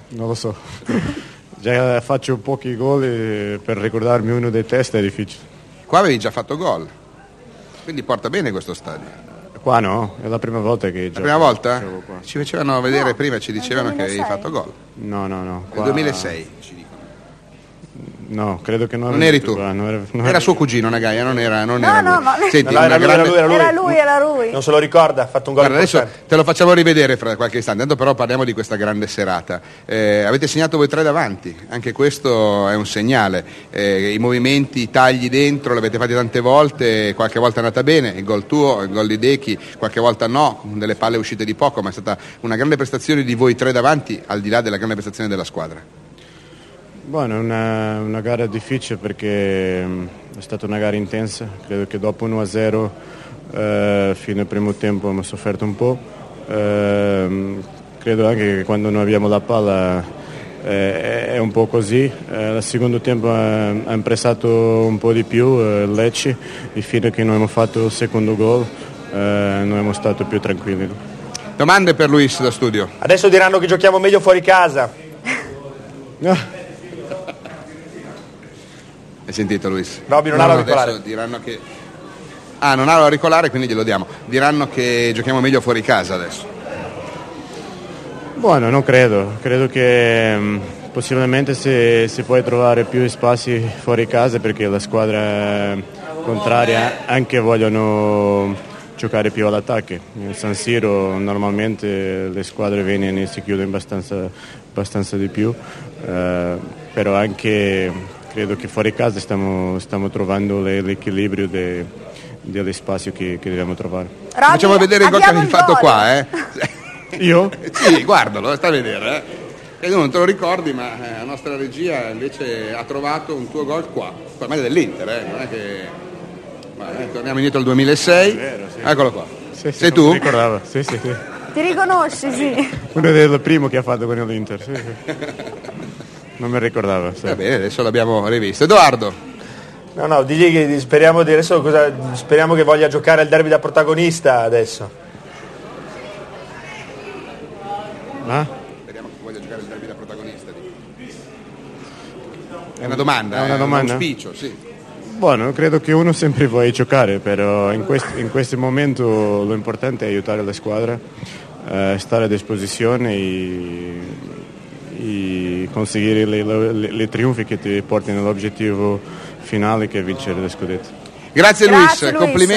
Non lo so. Già faccio pochi gol e per ricordarmi uno dei test è difficile. Qua avevi già fatto gol, quindi porta bene questo stadio. Qua no, è la prima volta che La prima volta? gioco qua. Ci facevano vedere prima, ci dicevano che avevi 2006. fatto gol. No. Nel Qua... 2006, ci dicono. No, credo che non Non eri tu. Qua, non Era suo cugino Nagaia, non era No, lui. ma- Senti, No, una grande... Era lui. Non se lo ricorda, ha fatto un gol Guarda, adesso importante. te lo facciamo rivedere fra qualche istante, intanto però parliamo di questa grande serata. Avete segnato voi tre davanti, anche questo è un segnale. I movimenti, i tagli dentro, li avete fatti tante volte, qualche volta è andata bene, il gol tuo, il gol di Dechi, qualche volta no, con delle palle uscite di poco, ma è stata una grande prestazione di voi tre davanti, al di là della grande prestazione della squadra. Buono, è una gara difficile perché è stata una gara intensa, credo che dopo 1-0 fino al primo tempo abbiamo sofferto un po', credo anche che quando noi abbiamo la palla è un po' così, al secondo tempo ha pressato un po' di più Lecce e fino a che noi abbiamo fatto il secondo gol noi siamo stati più tranquilli. Domande per Luis da studio? Adesso diranno che giochiamo meglio fuori casa. Hai sentito Luis? Robby non ha l'auricolare. Adesso diranno che... Ah, non ha l'auricolare, quindi glielo diamo. Diranno che giochiamo meglio fuori casa adesso. Buono, non credo che possibilmente si può trovare più spazi fuori casa perché la squadra contraria anche vogliono giocare più all'attacco. In San Siro normalmente le squadre vengono e si chiudono abbastanza di più, però anche credo che fuori casa stiamo trovando l'equilibrio degli spazi che dobbiamo trovare. Robby, Facciamo vedere il gol che avevi fatto qua, eh? Io? Sì, guardalo, sta a vedere, E tu non te lo ricordi, ma la nostra regia invece ha trovato un tuo gol qua, per me dell'Inter, non è che... torniamo indietro al 2006, vero, sì. Eccolo qua. Sì, Sei non tu? mi ricordavo, sì. Ti riconosci, sì. Uno del primo che ha fatto con l'Inter, sì. Non mi ricordavo. Sì. Va bene, adesso l'abbiamo rivisto. Edoardo, No, digli che speriamo che voglia giocare al derby da protagonista adesso. Ah? speriamo che voglia giocare il derby da protagonista. È una domanda, È una domanda? un auspicio, sì. Buono, credo che uno sempre voglia giocare, però in questo momento l'importante è aiutare la squadra, stare a disposizione e conseguire le trionfi che ti portano all'obiettivo finale che è vincere lo scudetto. Grazie Grazie, Luis, Luis. complimenti.